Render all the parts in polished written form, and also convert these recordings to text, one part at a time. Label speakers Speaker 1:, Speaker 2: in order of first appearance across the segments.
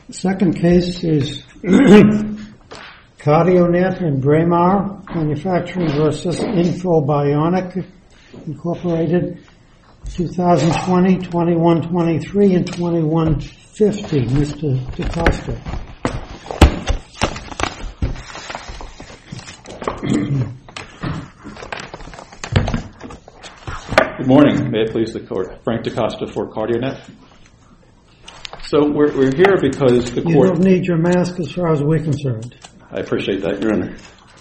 Speaker 1: The second case is CardioNet and Braemar Manufacturing versus InfoBionic Incorporated, 2020, 2123, and 2150. Mr. DeCosta.
Speaker 2: Good morning. May it please the Court. Frank DeCosta for CardioNet. So we're here because the Court...
Speaker 1: You don't need your mask as far as we're concerned.
Speaker 2: I appreciate that, Your Honor.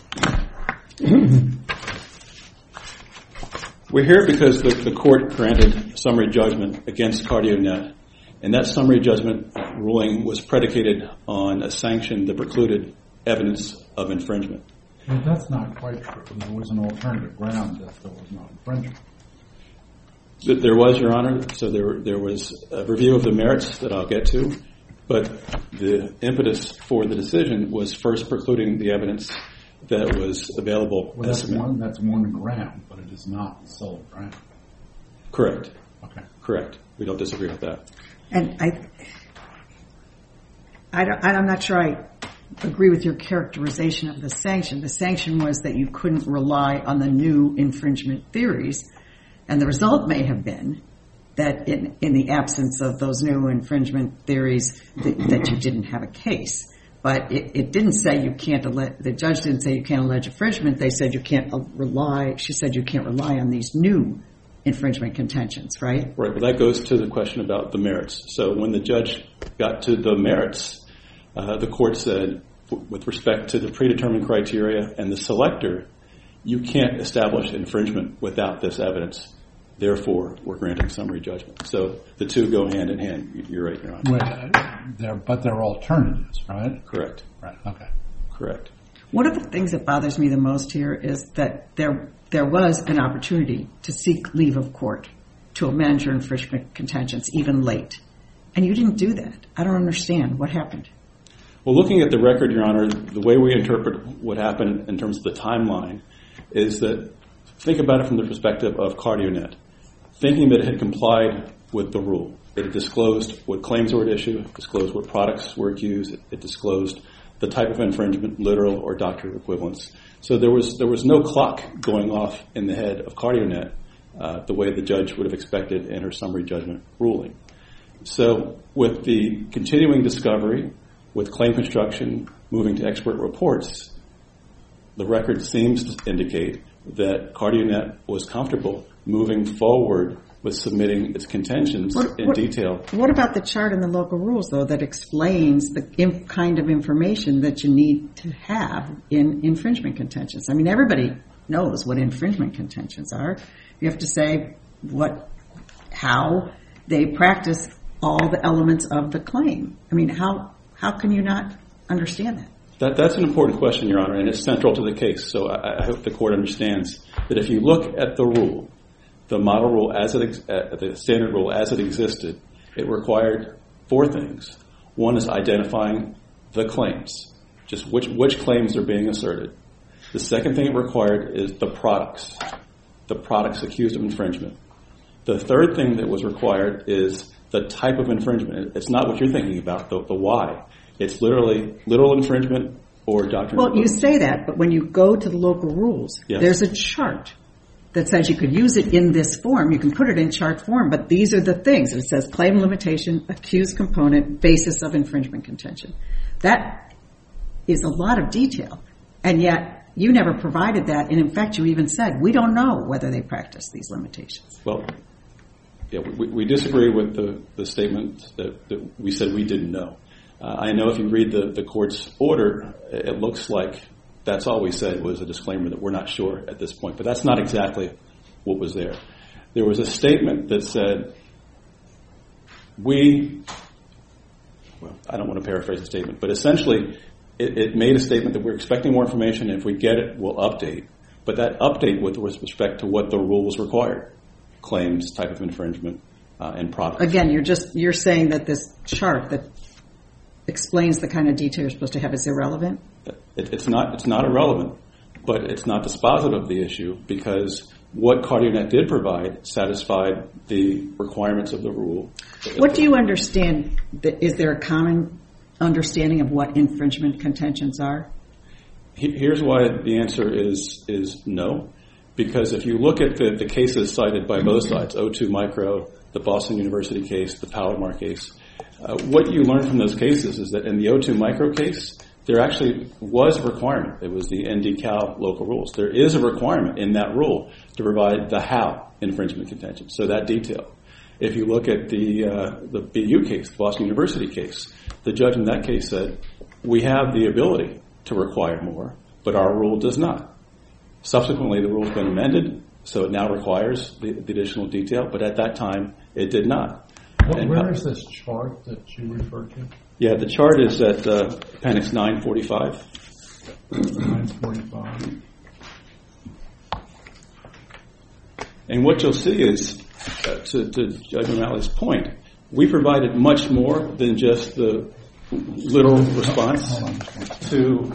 Speaker 2: We're here because the Court granted summary judgment against CardioNet, and that summary judgment ruling was predicated on a sanction that precluded evidence of infringement.
Speaker 3: Well, that's not quite true. There was an alternative ground that there was no infringement.
Speaker 2: There was, Your Honor. So there was a review of the merits that I'll get to, but the impetus for the decision was first precluding the evidence that was available.
Speaker 3: Well, that's one ground, but it is not the sole ground.
Speaker 2: Correct.
Speaker 3: Okay.
Speaker 2: Correct. We don't disagree with that.
Speaker 4: And I'm not sure I agree with your characterization of the sanction. The sanction was that you couldn't rely on the new infringement theories, and the result may have been that in the absence of those new infringement theories that you didn't have a case. But it didn't say you can't the judge didn't say you can't allege infringement. They said you can't rely. She said you can't rely on these new infringement contentions, right?
Speaker 2: Right. Well, that goes to the question about the merits. So when the judge got to the merits, the Court said, with respect to the predetermined criteria and the selector, you can't establish infringement without this evidence. Therefore, we're granting summary judgment. So the two go hand in hand. You're right, Your Honor.
Speaker 3: But they're alternatives, right?
Speaker 2: Correct.
Speaker 3: Right. Okay.
Speaker 2: Correct.
Speaker 4: One of the things that bothers me the most here is that there was an opportunity to seek leave of court to amend your infringement contentions, even late. And you didn't do that. I don't understand. What happened?
Speaker 2: Well, looking at the record, Your Honor, the way we interpret what happened in terms of the timeline is that, think about it from the perspective of CardioNet. Thinking that it had complied with the rule. It had disclosed what claims were at issue, disclosed what products were accused, it disclosed the type of infringement, literal or doctrinal equivalence. So there was no clock going off in the head of CardioNet the way the judge would have expected in her summary judgment ruling. So with the continuing discovery, with claim construction moving to expert reports, the record seems to indicate that CardioNet was comfortable moving forward with submitting its contentions in detail.
Speaker 4: What about the chart in the local rules, though, that explains the kind of information that you need to have in infringement contentions? I mean, everybody knows what infringement contentions are. You have to say how they practice all the elements of the claim. I mean, how can you not understand that?
Speaker 2: That's an important question, Your Honor, and it's central to the case. So I hope the Court understands that if you look at the rule, the model rule the standard rule as it existed, it required four things. One is identifying the claims, just which claims are being asserted. The second thing it required is the products accused of infringement. The third thing that was required is the type of infringement. It's not what you're thinking about, the why. It's literally literal infringement or doctrinal.
Speaker 4: Well, you say that, but when you go to the local rules,
Speaker 2: yes,
Speaker 4: there's a chart that says you could use it in this form. You can put it in chart form, but these are the things. It says claim limitation, accused component, basis of infringement contention. That is a lot of detail, and yet you never provided that, and in fact you even said, we don't know whether they practice these limitations.
Speaker 2: Well, yeah, we disagree with the statement that we said we didn't know. I know if you read the Court's order, it looks like that's all we said was a disclaimer that we're not sure at this point. But that's not exactly what was there. There was a statement that said, I don't want to paraphrase the statement, but essentially it made a statement that we're expecting more information, and if we get it, we'll update. But that update was with respect to what the rules required, claims, type of infringement, and products.
Speaker 4: Again, you're saying that this chart that explains the kind of detail you're supposed to have is irrelevant?
Speaker 2: It's not irrelevant, but it's not dispositive of the issue because what CardioNet did provide satisfied the requirements of the rule.
Speaker 4: What do you understand? Is there a common understanding of what infringement contentions are?
Speaker 2: Here's why the answer is no. Because if you look at the cases cited by both sides, O2 Micro, the Boston University case, the Palomar case, what you learn from those cases is that in the O2 Micro case, there actually was a requirement. It was the NDCal local rules. There is a requirement in that rule to provide the how infringement contention, so that detail. If you look at the BU case, the Boston University case, the judge in that case said, we have the ability to require more, but our rule does not. Subsequently, the rule's been amended, so it now requires the additional detail, but at that time, it did not.
Speaker 3: Where is this chart that you referred to?
Speaker 2: Yeah, the chart is at Appendix 945.
Speaker 3: 945.
Speaker 2: And what you'll see is, to Judge O'Malley's point, we provided much more than just the literal response to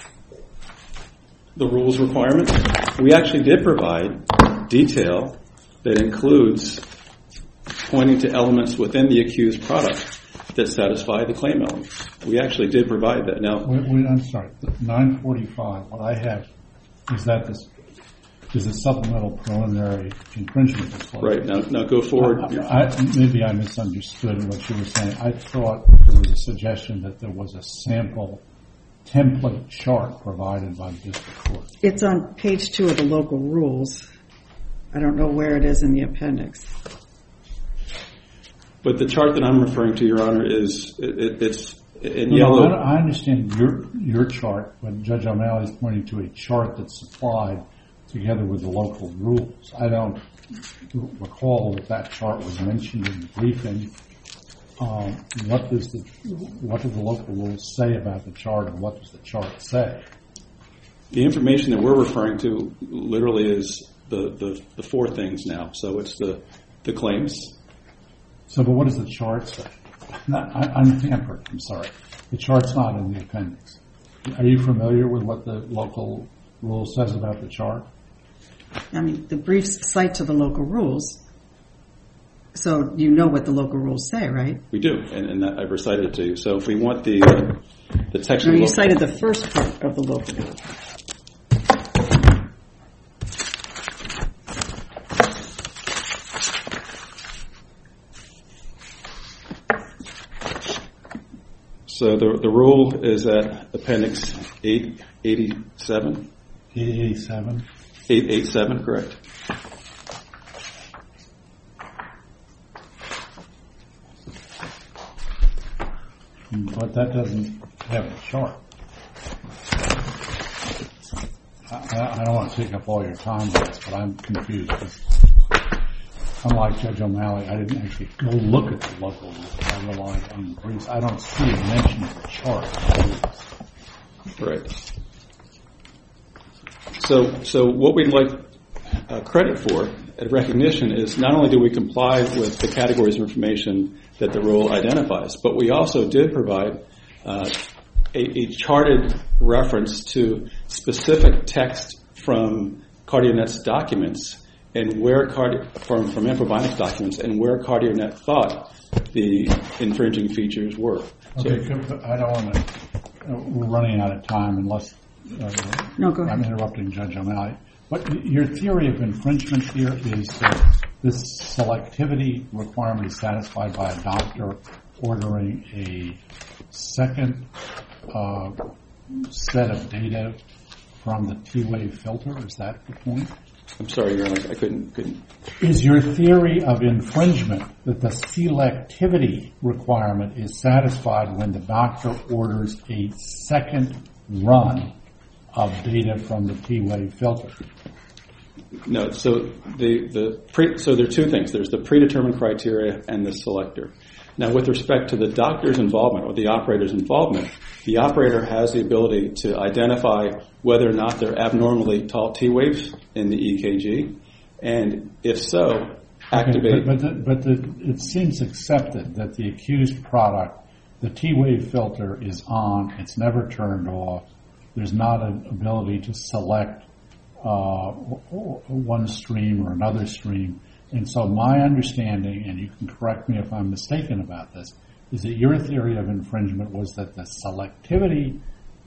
Speaker 2: the rules requirement. We actually did provide detail that includes pointing to elements within the accused product that satisfy the claim elements. We actually did provide that. Now,
Speaker 3: Wait, I'm sorry. 945. What I have is that this is a supplemental preliminary infringement disclosure.
Speaker 2: right, now go forward.
Speaker 3: Maybe I misunderstood what you were saying. I thought there was a suggestion that there was a sample template chart provided by the district court.
Speaker 4: It's on page 2 of the local rules. I don't know where it is in the appendix.
Speaker 2: But the chart that I'm referring to, Your Honor, it's in yellow.
Speaker 3: I understand your chart, but Judge O'Malley is pointing to a chart that's supplied together with the local rules. I don't recall that chart was mentioned in the briefing. What do the local rules say about the chart, and what does the chart say?
Speaker 2: The information that we're referring to literally is the four things now. So it's the claims.
Speaker 3: So, but what does the chart say? I'm hampered. I'm sorry. The chart's not in the appendix. Are you familiar with what the local rule says about the chart?
Speaker 4: I mean, the briefs cite to the local rules, so you know what the local rules say, right?
Speaker 2: We do, and that I've recited it to you. So if we want the text...
Speaker 4: No,
Speaker 2: of
Speaker 4: you
Speaker 2: local,
Speaker 4: cited the first part of the local rule.
Speaker 2: So the rule is at Appendix 887.
Speaker 3: 887.
Speaker 2: 887, correct.
Speaker 3: But that doesn't have a chart. I don't want to take up all your time with this, but I'm confused. Unlike Judge O'Malley, I didn't actually go look at the local rules. I relied on the briefs. I don't see a mention of the chart.
Speaker 2: Right. So what we'd like credit for at recognition is not only do we comply with the categories of information that the rule identifies, but we also did provide a charted reference to specific text from CardioNet's documents and where from Infobiotics documents and where CardioNet thought the infringing features were.
Speaker 3: Okay, I don't want to. We're running out of time unless
Speaker 4: No, go ahead.
Speaker 3: I'm interrupting Judge O'Malley. But your theory of infringement here is that this selectivity requirement is satisfied by a doctor ordering a second set of data from the T-wave filter. Is that the point?
Speaker 2: I'm sorry, Your Honor, I couldn't.
Speaker 3: Is your theory of infringement that the selectivity requirement is satisfied when the doctor orders a second run of data from the T-wave filter?
Speaker 2: No. So so there are two things. There's the predetermined criteria and the selector. Now, with respect to the doctor's involvement or the operator's involvement, the operator has the ability to identify whether or not there are abnormally tall T waves in the EKG, and if so, activate.
Speaker 3: Okay, but it seems accepted that the accused product, the T-wave filter is on, it's never turned off, there's not an ability to select one stream or another stream. And so my understanding, and you can correct me if I'm mistaken about this, is it your theory of infringement was that the selectivity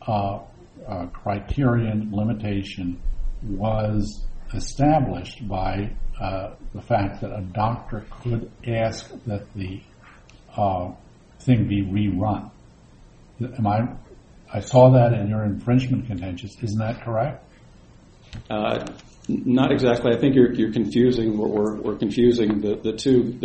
Speaker 3: criterion limitation was established by the fact that a doctor could ask that the thing be rerun? I saw that in your infringement contentions. Isn't that correct?
Speaker 2: Not exactly. I think you're confusing. We're confusing the two,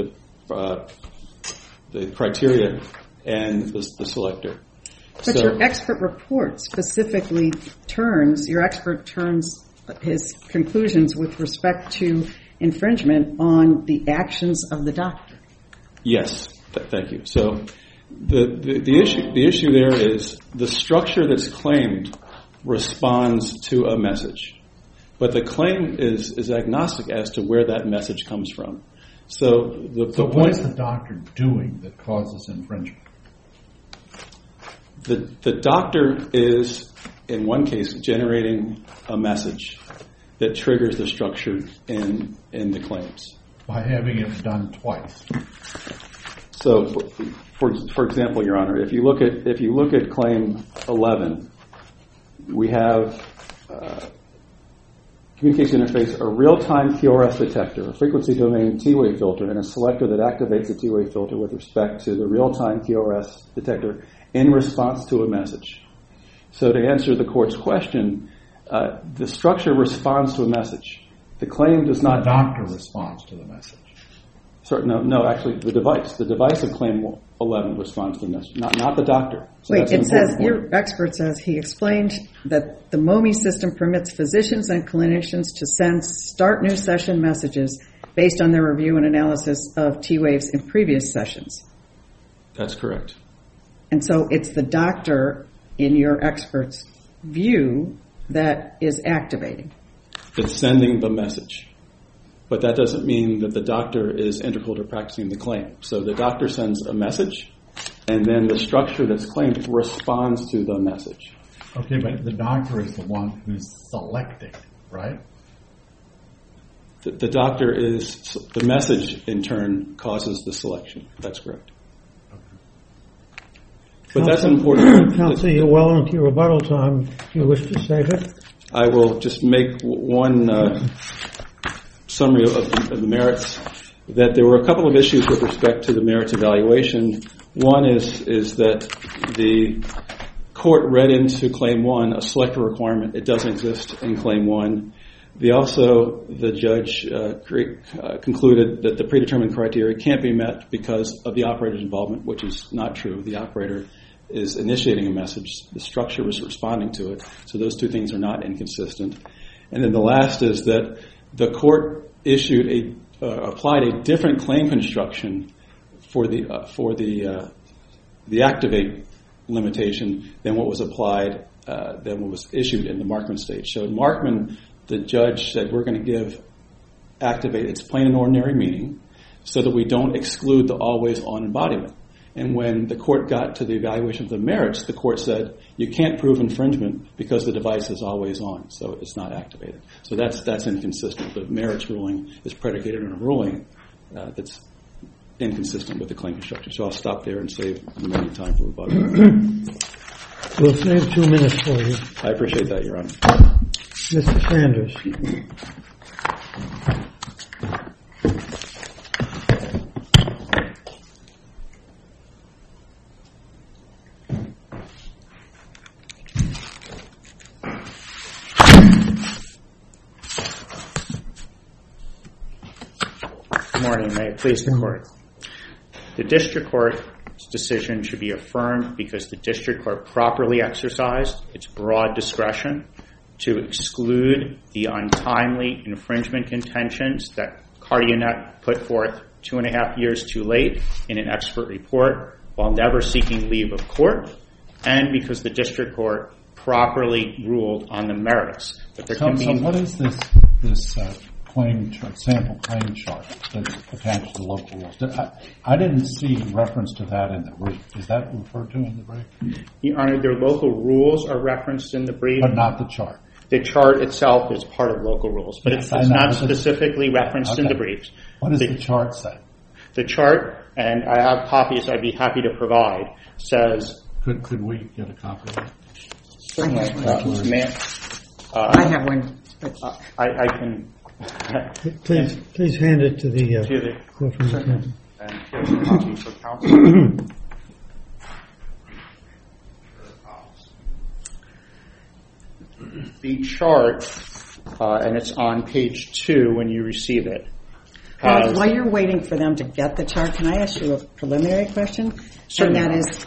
Speaker 2: the criteria and the selector.
Speaker 4: But your expert report specifically turns his conclusions with respect to infringement on the actions of the doctor.
Speaker 2: Yes, thank you. So the issue there is the structure that's claimed responds to a message, but the claim is agnostic as to where that message comes from. So
Speaker 3: what is the doctor doing that causes infringement?
Speaker 2: The doctor is, in one case, generating a message that triggers the structure in the claims.
Speaker 3: By having it done twice.
Speaker 2: So, for example, Your Honor, if you look at Claim 11, we have communication interface, a real-time QRS detector, a frequency domain T-wave filter, and a selector that activates the T-wave filter with respect to the real-time QRS detector in response to a message. So to answer the court's question, the structure responds to a message. The claim does not...
Speaker 3: The doctor responds to the message.
Speaker 2: Sorry, no, actually, the device of Claim 11 responds to the message, not the doctor. So
Speaker 4: wait, it says, your expert says, he explained that the MOMI system permits physicians and clinicians to send start new session messages based on their review and analysis of T-waves in previous sessions.
Speaker 2: That's correct.
Speaker 4: And so it's the doctor, in your expert's view, that is activating.
Speaker 2: It's sending the message. But that doesn't mean that the doctor is integral to practicing the claim. So the doctor sends a message, and then the structure that's claimed responds to the message.
Speaker 3: Okay, but the doctor is the one who's selecting, right?
Speaker 2: The doctor is... The message, in turn, causes the selection. That's correct. But that's important.
Speaker 1: Counsel, you're well into your rebuttal time. Do you wish to save it?
Speaker 2: I will just make one summary of the merits. That there were a couple of issues with respect to the merits evaluation. One is that the court read into Claim 1 a selector requirement. It doesn't exist in Claim 1. The judge concluded that the predetermined criteria can't be met because of the operator's involvement, which is not true. The operator is initiating a message. The structure is responding to it. So those two things are not inconsistent. And then the last is that the court applied a different claim construction for the activate limitation than what was applied, than what was issued in the Markman stage. So in Markman, the judge said we're going to give activate its plain and ordinary meaning so that we don't exclude the always-on embodiment. And when the court got to the evaluation of the merits, the court said you can't prove infringement because the device is always on, so it's not activated. So that's inconsistent. The merits ruling is predicated on a ruling that's inconsistent with the claim construction. So I'll stop there and save the remaining time for rebuttal.
Speaker 1: We'll save 2 minutes for you.
Speaker 2: I appreciate that, Your Honor.
Speaker 1: Mr. Sanders.
Speaker 5: Good morning. May it please the court. The district court's decision should be affirmed because the district court properly exercised its broad discretion to exclude the untimely infringement contentions that CardioNet put forth 2.5 years too late in an expert report while never seeking leave of court, and because the district court properly ruled on the merits. But there can be...
Speaker 3: So what is this claim chart, sample claim chart that's attached to local rules? I didn't see reference to that in the brief. Is that referred to in the brief?
Speaker 5: Your Honor, their local rules are referenced in the brief.
Speaker 3: But not the chart.
Speaker 5: The chart itself is part of local rules, but it's not specifically referenced in the briefs.
Speaker 3: What does the chart say?
Speaker 5: The chart and I have copies I'd be happy to provide, says...
Speaker 3: Could we get a copy of that?
Speaker 5: Certainly.
Speaker 4: I have one. But
Speaker 5: I can...
Speaker 1: Please hand it to the court from the council.
Speaker 5: And here's a copy for counsel. The chart, and it's on page 2 when you receive it.
Speaker 4: while you're waiting for them to get the chart, can I ask you a preliminary question?
Speaker 5: Certainly.
Speaker 4: And that is,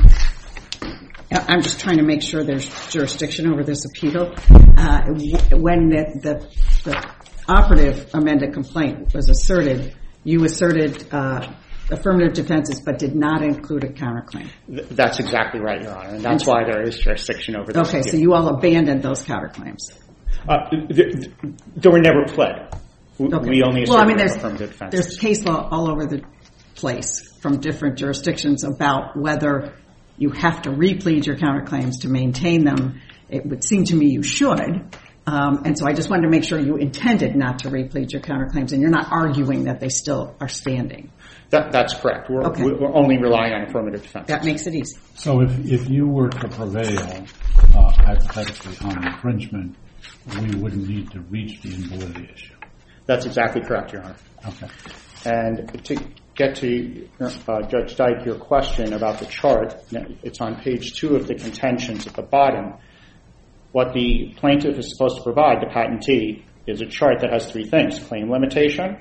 Speaker 4: I'm just trying to make sure there's jurisdiction over this appeal. When the operative amended complaint was asserted, you asserted affirmative defenses but did not include a counterclaim.
Speaker 5: That's exactly right, Your Honor, and that's why there is jurisdiction over this.
Speaker 4: Okay, so you all abandoned those counterclaims.
Speaker 5: They were never pled.
Speaker 4: Okay.
Speaker 5: We only asserted
Speaker 4: there's
Speaker 5: affirmative defenses.
Speaker 4: There's case law all over the place from different jurisdictions about whether you have to replead your counterclaims to maintain them. It would seem to me you should. And so I just wanted to make sure you intended not to replead your counterclaims and you're not arguing that they still are standing.
Speaker 5: That's correct. We're only relying on affirmative defense.
Speaker 4: That makes it easy.
Speaker 3: So if you were to prevail, hypothetically, on infringement, we wouldn't need to reach the invalidity issue.
Speaker 5: That's exactly correct, Your Honor.
Speaker 3: Okay.
Speaker 5: And to get to Judge Dyke, your question about the chart, it's on page 2 of the contentions at the bottom. What the plaintiff is supposed to provide, the patentee, is a chart that has 3 things: claim limitation,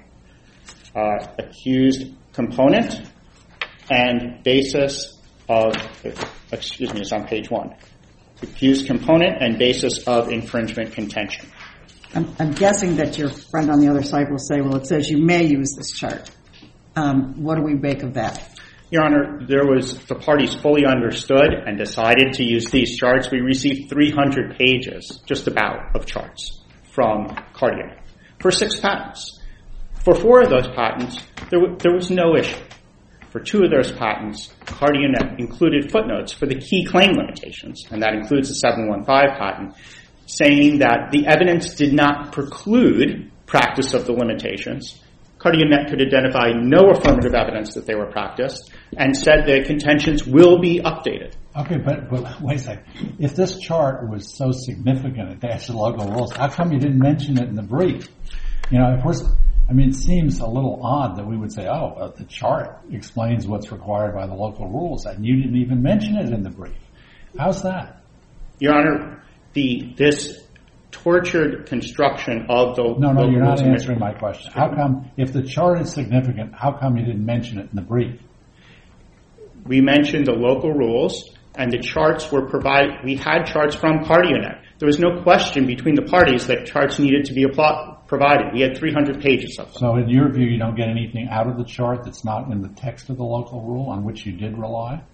Speaker 5: accused component, and basis of, it's on page 1. Accused component and basis of infringement contention.
Speaker 4: I'm guessing that your friend on the other side will say, well, it says you may use this chart. What do we make of that?
Speaker 5: Your Honor, the parties fully understood and decided to use these charts. We received 300 pages, just about, of charts from CardioNet for 6 patents. For 4 of those patents, there was no issue. For 2 of those patents, CardioNet included footnotes for the key claim limitations, and that includes the 715 patent, saying that the evidence did not preclude practice of the limitations. CardioNet could identify no affirmative evidence that they were practiced and said the contentions will be updated.
Speaker 3: Okay, but wait a second. If this chart was so significant at the local rules, how come you didn't mention it in the brief? It seems a little odd that we would say, the chart explains what's required by the local rules, and you didn't even mention it in the brief. How's that?
Speaker 5: Your Honor, this tortured construction of the
Speaker 3: No, you're not answering my question. How come, if the chart is significant, how come you didn't mention it in the brief?
Speaker 5: We mentioned the local rules, and the charts were provided. We had charts from CardioNet. There was no question between the parties that charts needed to be provided. We had 300 pages of them.
Speaker 3: So in your view, you don't get anything out of the chart that's not in the text of the local rule on which you did rely?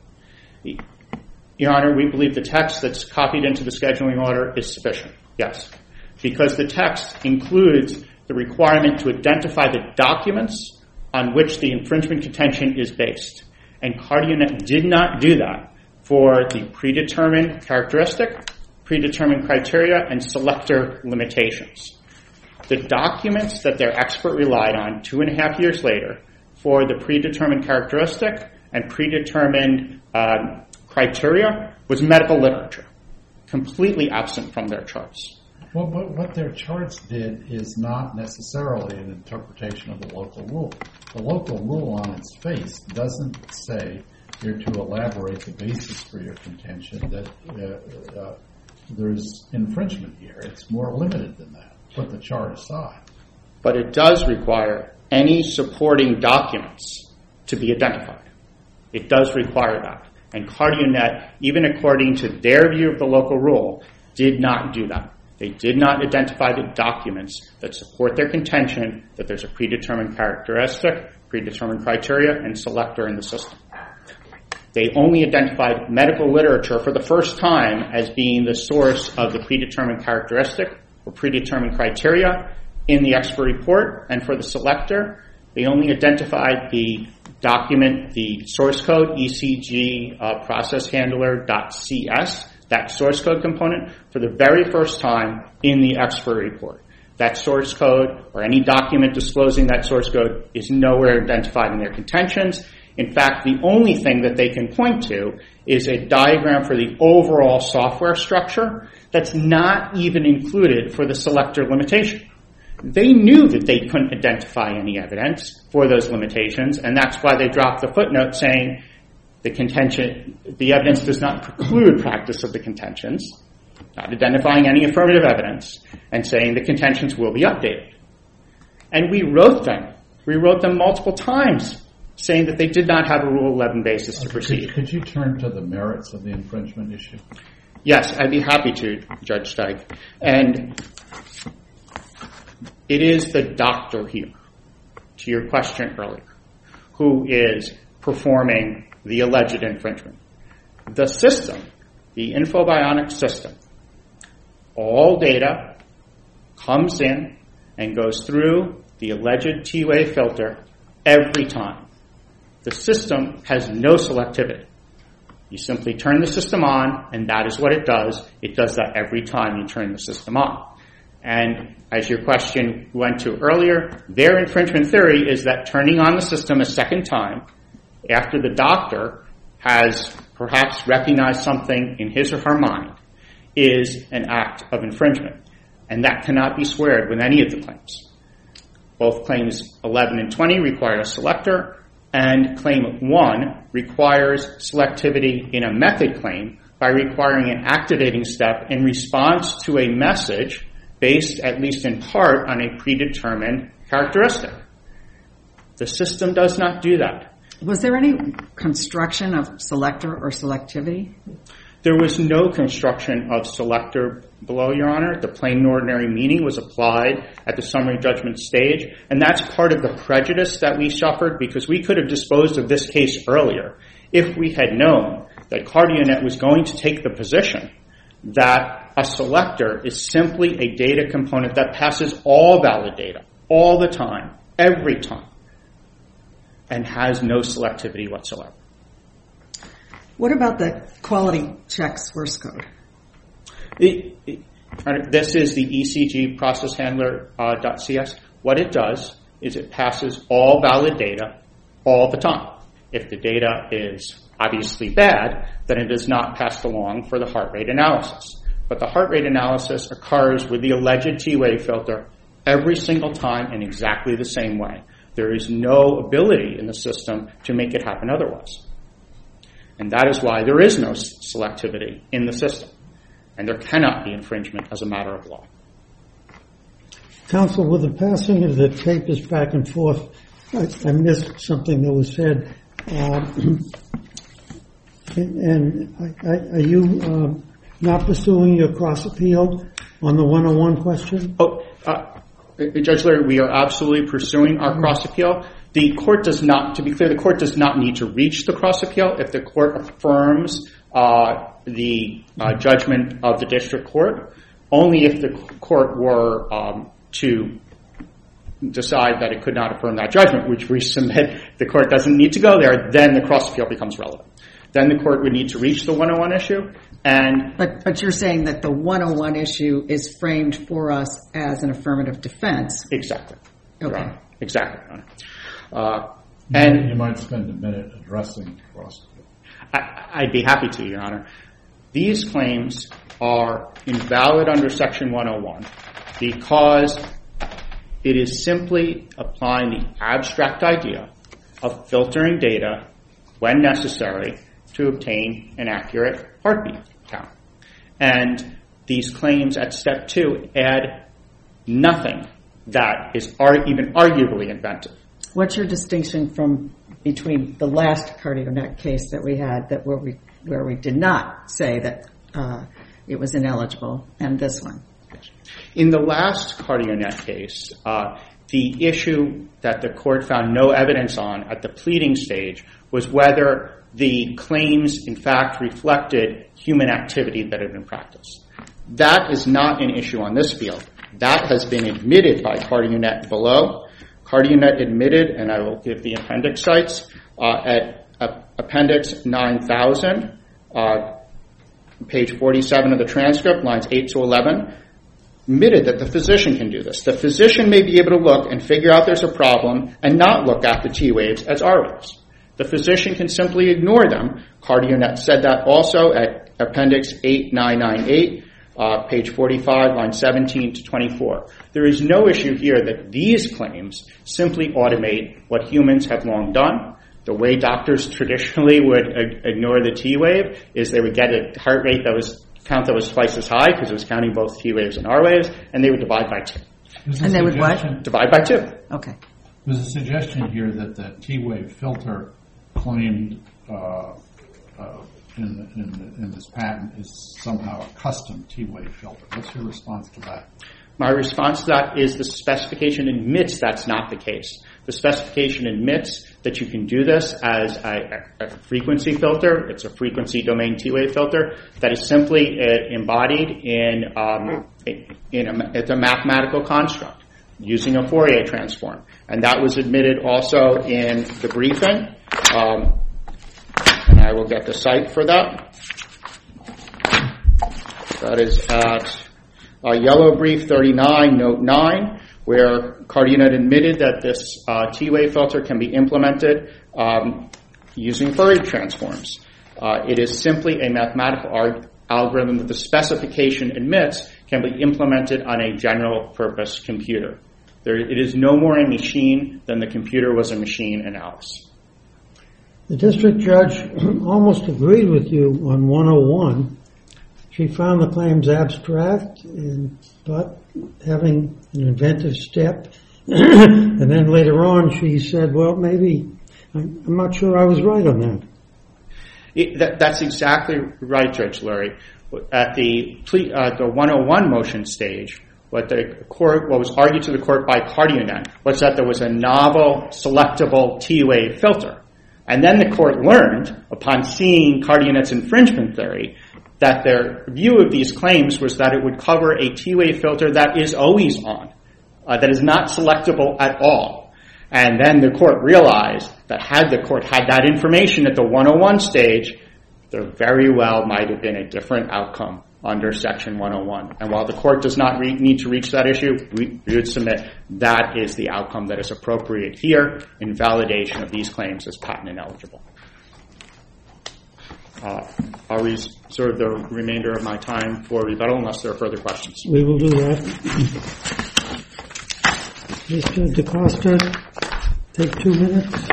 Speaker 5: Your Honor, we believe the text that's copied into the scheduling order is sufficient, yes, because the text includes the requirement to identify the documents on which the infringement contention is based. And CardioNet did not do that for the predetermined characteristic, predetermined criteria, and selector limitations. The documents that their expert relied on 2.5 years later for the predetermined characteristic and predetermined criteria was medical literature, completely absent from their charts.
Speaker 3: Well, but what their charts did is not necessarily an interpretation of the local rule. The local rule on its face doesn't say you're to elaborate the basis for your contention that there's infringement here. It's more limited than that. Put the chart aside.
Speaker 5: But it does require any supporting documents to be identified. It does require that. And CardioNet, even according to their view of the local rule, did not do that. They did not identify the documents that support their contention that there's a predetermined characteristic, predetermined criteria, and selector in the system. They only identified medical literature for the first time as being the source of the predetermined characteristic or predetermined criteria in the expert report. And for the selector, they only identified the document, the source code, ECG process handler.cs, that source code component, for the very first time in the expert report. That source code or any document disclosing that source code is nowhere identified in their contentions. In fact, the only thing that they can point to is a diagram for the overall software structure that's not even included for the selector limitation. They knew that they couldn't identify any evidence for those limitations, and that's why they dropped the footnote saying the evidence does not preclude practice of the contentions, not identifying any affirmative evidence, and saying the contentions will be updated. And we wrote them. We wrote them multiple times, saying that they did not have a Rule 11 basis to proceed.
Speaker 3: Could you turn to the merits of the infringement issue?
Speaker 5: Yes, I'd be happy to, Judge Steig. And it is the doctor here, to your question earlier, who is performing the alleged infringement. The system, the Infobionics system, all data comes in and goes through the alleged T-wave filter every time. The system has no selectivity. You simply turn the system on, and that is what it does. It does that every time you turn the system on. And as your question went to earlier, their infringement theory is that turning on the system a second time after the doctor has perhaps recognized something in his or her mind is an act of infringement. And that cannot be squared with any of the claims. Both claims 11 and 20 require a selector, and claim 1 requires selectivity in a method claim by requiring an activating step in response to a message based, at least in part, on a predetermined characteristic. The system does not do that.
Speaker 4: Was there any construction of selector or selectivity?
Speaker 5: There was no construction of selector below, Your Honor. The plain and ordinary meaning was applied at the summary judgment stage, and that's part of the prejudice that we suffered because we could have disposed of this case earlier if we had known that CardioNet was going to take the position that a selector is simply a data component that passes all valid data, all the time, every time, and has no selectivity whatsoever.
Speaker 4: What about the quality check source code?
Speaker 5: This is the ECG process handler.cs. What it does is it passes all valid data all the time. If the data is obviously bad, then it is not passed along for the heart rate analysis. But the heart rate analysis occurs with the alleged T-wave filter every single time in exactly the same way. There is no ability in the system to make it happen otherwise. And that is why there is no selectivity in the system. And there cannot be infringement as a matter of law.
Speaker 1: Counsel, with the passing of the papers back and forth, I missed something that was said. Are you not pursuing your cross-appeal on the 101 question?
Speaker 5: Judge Larry, we are absolutely pursuing our cross-appeal. The court does not, to be clear, the court does not need to reach the cross-appeal if the court affirms the judgment of the district court. Only if the court were to decide that it could not affirm that judgment, which we submit the court doesn't need to go there, then the cross-appeal becomes relevant. Then the court would need to reach the 101 issue.
Speaker 4: But you're saying that the 101 issue is framed for us as an affirmative defense.
Speaker 5: Exactly.
Speaker 4: Okay.
Speaker 5: Right. Exactly.
Speaker 3: And you might spend a minute addressing the cross-appeal.
Speaker 5: I'd be happy to, Your Honor. These claims are invalid under Section 101 because it is simply applying the abstract idea of filtering data when necessary to obtain an accurate heartbeat count. And these claims at Step 2 add nothing that is even arguably inventive.
Speaker 4: What's your distinction between the last CardioNet case that we had where we did not say that it was ineligible and this one?
Speaker 5: In the last CardioNet case, the issue that the court found no evidence on at the pleading stage was whether the claims, in fact, reflected human activity that had been practiced. That is not an issue on this field. That has been admitted by CardioNet below. CardioNet admitted, and I will give the appendix sites, at Appendix 9000, page 47 of the transcript, lines 8 to 11, admitted that the physician can do this. The physician may be able to look and figure out there's a problem and not look at the T waves as R waves. the physician can simply ignore them. CardioNet said that also at Appendix 8998, page 45, line 17 to 24. There is no issue here that these claims simply automate what humans have long done. The way doctors traditionally would ignore the T wave is they would get a heart rate count that was twice as high because it was counting both T waves and R waves, and they would divide by 2.
Speaker 4: And they would what?
Speaker 5: Divide by 2.
Speaker 4: Okay.
Speaker 3: There's a suggestion here that the T-wave filter claimed in this patent is somehow a custom T-wave filter. What's your response to that?
Speaker 5: My response to that is the specification admits that's not the case. The specification admits that you can do this as a frequency filter. It's a frequency domain T-wave filter that is simply embodied it's a mathematical construct using a Fourier transform. And that was admitted also in the briefing. And I will get the site for that. That is at Yellow Brief 39, Note 9, where CardioNet admitted that this T-wave filter can be implemented using Fourier transforms. It is simply a mathematical algorithm that the specification admits can be implemented on a general-purpose computer. It is no more a machine than the computer was a machine in Alice.
Speaker 1: The district judge almost agreed with you on 101. She found the claims abstract and thought having an inventive step. And then later on she said, well, maybe, I'm not sure I was right on that.
Speaker 5: That's exactly right, Judge Lurie. At the 101 motion stage, what was argued to the court by CardioNet was that there was a novel, selectable T-wave filter. And then the court learned, upon seeing CardioNet's infringement theory, that their view of these claims was that it would cover a T-wave filter that is always on, that is not selectable at all. And then the court realized that had the court had that information at the 101 stage, there very well might have been a different outcome under Section 101. And while the court does not need to reach that issue, we would submit that is the outcome that is appropriate here in validation of these claims as patent ineligible. I'll reserve the remainder of my time for rebuttal unless there are further questions.
Speaker 1: We will do that. Mr. DaCosta, take 2 minutes.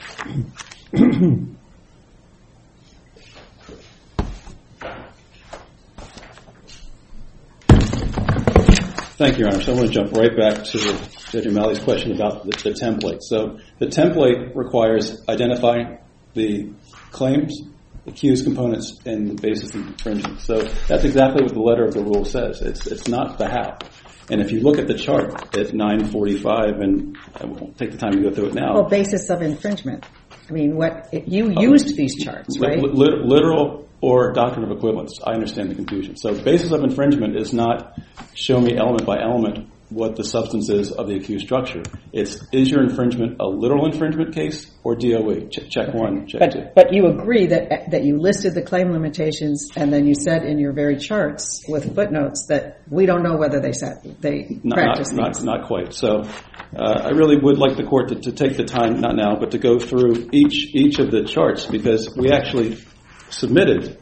Speaker 2: Thank you, Your Honor. So I want to jump right back to Judge O'Malley's question about the template. So the template requires identifying the claims, accused components, and the basis of infringement. So that's exactly what the letter of the rule says. It's not the how. And if you look at the chart at 945, and I won't take the time to go through it now.
Speaker 4: Well, basis of infringement. I mean, you used these charts, right?
Speaker 2: Literal or doctrine of equivalence. I understand the confusion. So basis of infringement is not show me element by element what the substance is of the accused structure. Is your infringement a literal infringement case or DOE? Check one, check two.
Speaker 4: But you agree that you listed the claim limitations and then you said in your very charts with footnotes that we don't know whether they practice these.
Speaker 2: Not quite. So I really would like the court to take the time, not now, but to go through each of the charts because we actually submitted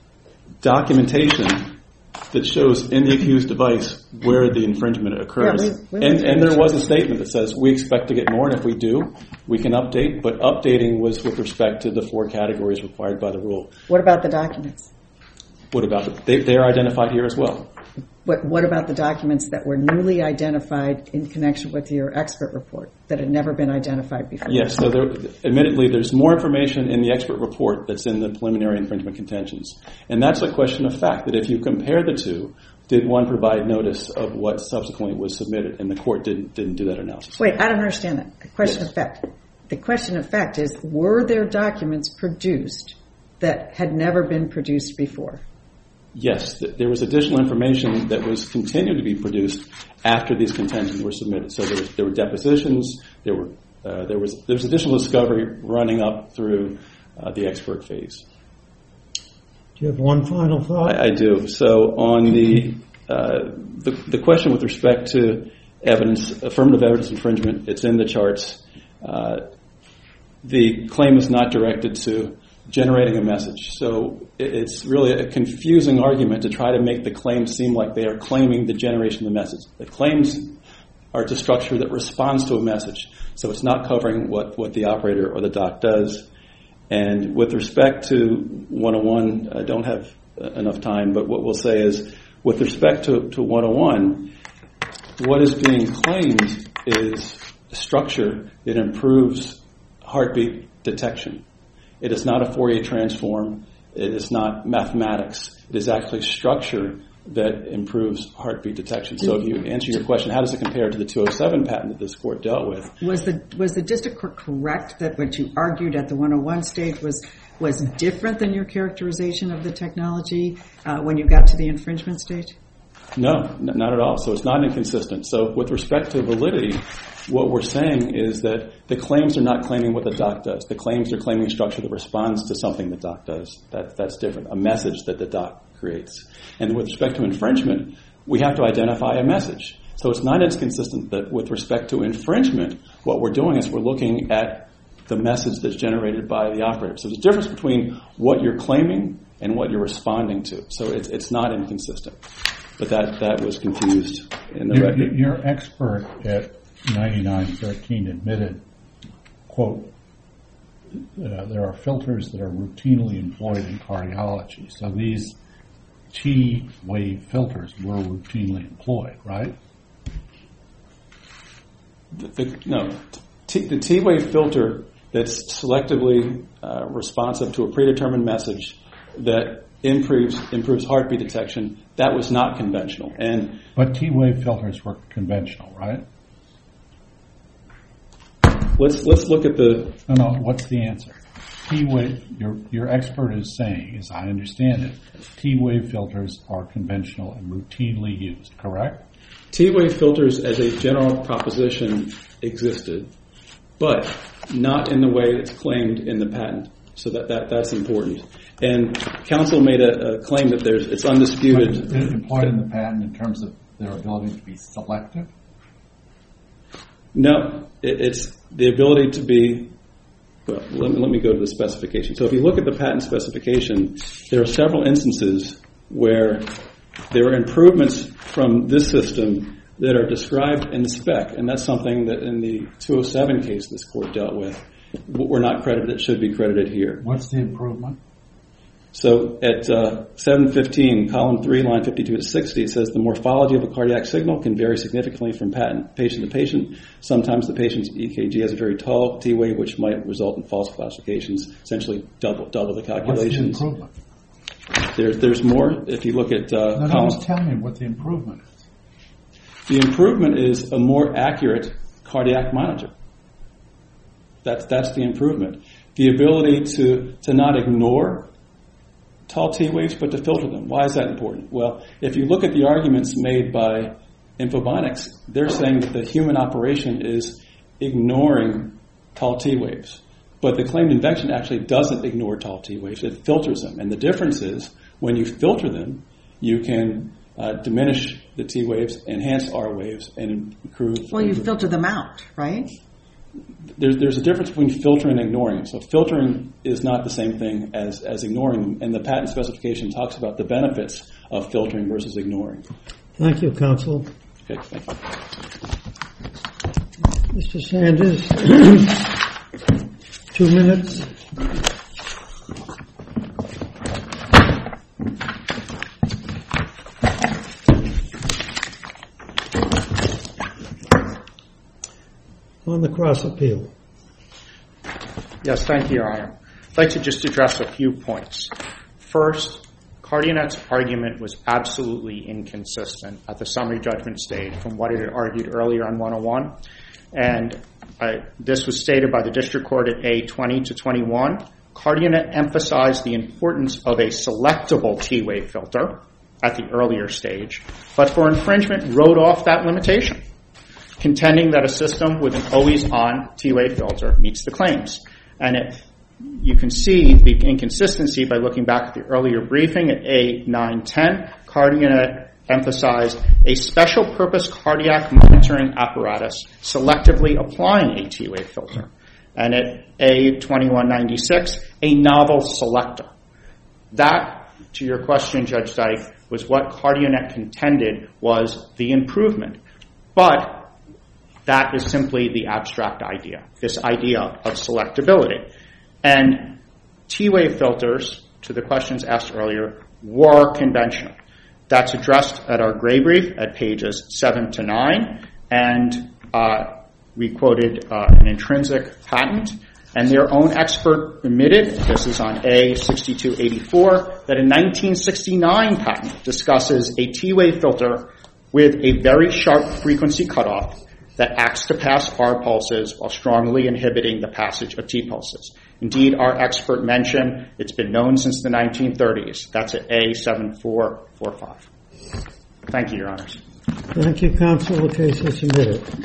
Speaker 2: documentation that shows in the accused device where the infringement occurs. Yeah, and there was a statement that says we expect to get more, and if we do, we can update. But updating was with respect to the 4 categories required by the rule.
Speaker 4: What about the documents?
Speaker 2: What about them? They are identified here as well.
Speaker 4: What about the documents that were newly identified in connection with your expert report that had never been identified before?
Speaker 2: Yes, so admittedly, there's more information in the expert report that's in the preliminary infringement contentions. And that's a question of fact, that if you compare the two, did one provide notice of what subsequently was submitted? And the court didn't do that analysis.
Speaker 4: Wait, I don't understand that. The question of fact. The question of fact is, were there documents produced that had never been produced before?
Speaker 2: Yes, there was additional information that was continued to be produced after these contentions were submitted. So there were depositions, there was additional discovery running up through the expert phase.
Speaker 1: Do you have one final thought?
Speaker 2: I do. So on the question with respect to evidence, affirmative evidence infringement, it's in the charts. the claim is not directed to generating a message. So it's really a confusing argument to try to make the claim seem like they are claiming the generation of the message. The claims are to structure that responds to a message. So it's not covering what the operator or the doc does. And with respect to 101, I don't have enough time, but what we'll say is, with respect to 101, what is being claimed is a structure that improves heartbeat detection. It is not a Fourier transform. It is not mathematics. It is actually structure that improves heartbeat detection. So if you answer your question, how does it compare to the 207 patent that this court dealt with?
Speaker 4: Was the district court correct that what you argued at the 101 stage was different than your characterization of the technology when you got to the infringement stage?
Speaker 2: No, not at all. So it's not inconsistent. So with respect to validity, what we're saying is that the claims are not claiming what the doc does. The claims are claiming structure that responds to something the doc does. That's different, a message that the doc creates. And with respect to infringement, we have to identify a message. So it's not inconsistent that with respect to infringement, what we're doing is we're looking at the message that's generated by the operator. So there's a difference between what you're claiming and what you're responding to. So it's not inconsistent. But that was confused in the record.
Speaker 3: Your expert at 9913 admitted, quote, there are filters that are routinely employed in cardiology. So these T-wave filters were routinely employed, right?
Speaker 2: No. The T-wave filter that's selectively responsive to a predetermined message that improves heartbeat detection, that was not conventional.
Speaker 3: But T-wave filters were conventional, right?
Speaker 2: Let's look at the...
Speaker 3: No, what's the answer? T-wave, your expert is saying, as I understand it, T-wave filters are conventional and routinely used, correct?
Speaker 2: T-wave filters as a general proposition existed, but not in the way it's claimed in the patent. So that's important. And counsel made a claim that it's undisputed.
Speaker 3: But is it employed in the patent in terms of their ability to be selective?
Speaker 2: No, it's the ability to be... Well, let me go to the specification. So if you look at the patent specification, there are several instances where there are improvements from this system that are described in the spec, and that's something that in the 207 case this court dealt with, were not credited, it should be credited here.
Speaker 3: What's the improvement?
Speaker 2: So at 715, column 3, line 52 to 60, it says the morphology of a cardiac signal can vary significantly from patient to patient. Sometimes the patient's EKG has a very tall T-wave, which might result in false classifications, essentially double the calculations.
Speaker 3: What's the improvement?
Speaker 2: There's more. If you look at column...
Speaker 3: Just tell me what the improvement is.
Speaker 2: The improvement is a more accurate cardiac monitor. That's the improvement. The ability to not ignore tall T-waves, but to filter them. Why is that important? Well, if you look at the arguments made by Infobonics, they're saying that the human operation is ignoring tall T-waves. But the claimed invention actually doesn't ignore tall T-waves. It filters them. And the difference is when you filter them, you can diminish the T-waves, enhance R-waves, and improve...
Speaker 4: Well, you filter them out, right?
Speaker 2: There's a difference between filtering and ignoring. So filtering is not the same thing as ignoring them, and the patent specification talks about the benefits of filtering versus ignoring.
Speaker 1: Thank you, counsel.
Speaker 2: Okay, thank you.
Speaker 1: Mr. Sanders, 2 minutes. On the cross appeal.
Speaker 5: Yes, thank you, Your Honor. I'd like to just address a few points. First, CardioNet's argument was absolutely inconsistent at the summary judgment stage from what it had argued earlier on 101. And this was stated by the district court at A20 to 21. CardioNet emphasized the importance of a selectable T-wave filter at the earlier stage, but for infringement wrote off that limitation, contending that a system with an always-on T-wave filter meets the claims. And you can see the inconsistency by looking back at the earlier briefing at A910. CardioNet emphasized a special-purpose cardiac monitoring apparatus selectively applying a T-wave filter. and at A2196, a novel selector. That, to your question, Judge Dyke, was what CardioNet contended was the improvement. But that is simply the abstract idea, this idea of selectability. And T-wave filters, to the questions asked earlier, were conventional. That's addressed at our gray brief at pages 7 to 9, and we quoted an intrinsic patent, and their own expert admitted, this is on A6284, that a 1969 patent discusses a T-wave filter with a very sharp frequency cutoff that acts to pass R pulses while strongly inhibiting the passage of T pulses. Indeed, our expert mentioned it's been known since the 1930s. That's at A7445. Thank you, Your Honors.
Speaker 1: Thank you, counsel. The case is submitted.